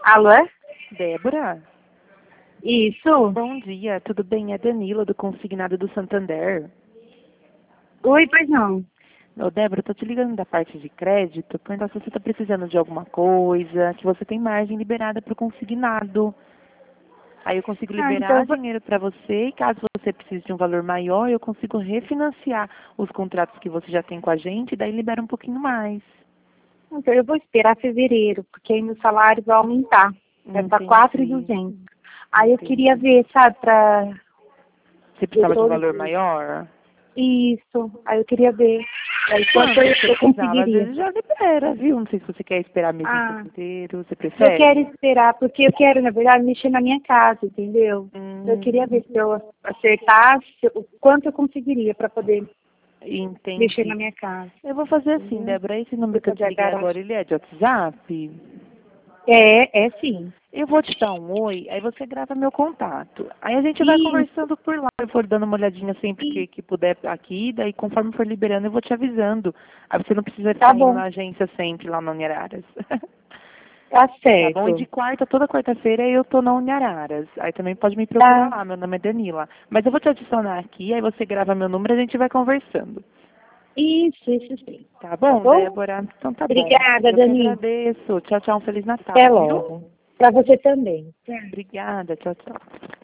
Alô? Débora? Isso? Bom dia, tudo bem? É Danila, do Consignado do Santander. Oi, pois não. Ô, Débora, eu tô te ligando da parte de crédito, perguntar se você tá precisando de alguma coisa, que você tem margem liberada para o consignado. Aí eu consigo Então, liberar dinheiro para você e caso você precise de um valor maior, eu consigo refinanciar os contratos que você já tem com a gente e daí libera um pouquinho mais. então eu vou esperar fevereiro, porque aí meu salário vai aumentar. Vai para Entendi. 4.200. Aí eu queria ver, sabe, para Você precisava de um valor maior? isso. Aí eu queria ver. Aí quanto Quanto eu você precisava? Às conseguiria. vezes já libera, viu? Não sei se você quer esperar mês Ah, inteiro, você eu prefere? quero esperar, porque eu quero, na verdade, mexer na minha casa, entendeu? Eu queria ver se eu acertasse o quanto eu conseguiria para poder mexer na Entendi. minha casa. Eu vou fazer assim, Entendeu? Débora. Esse número Vou que eu te fazer a liguei garagem. agora, ele é de WhatsApp? É sim. Eu vou te dar um oi, aí você grava meu contato. Aí a gente vai Isso. conversando por lá. Eu vou dando uma olhadinha sempre que puder aqui, daí conforme for liberando eu vou te avisando. Aí você não precisa Tá ficar indo bom. na agência sempre lá na Uniararas. Tá Tá bom? E de certo. toda quarta-feira eu tô na Uniararas. Aí também pode me procurar Tá. lá, meu nome é Danila. Mas eu vou te adicionar aqui, aí você grava meu número e a gente vai conversando. Isso sim. Tá Tá bom, bom? Débora? Então tá bom. Obrigada, Eu que Dani. agradeço. Tchau, tchau. Um Feliz Natal, Até viu? logo. Pra você também. Obrigada. Tchau, tchau.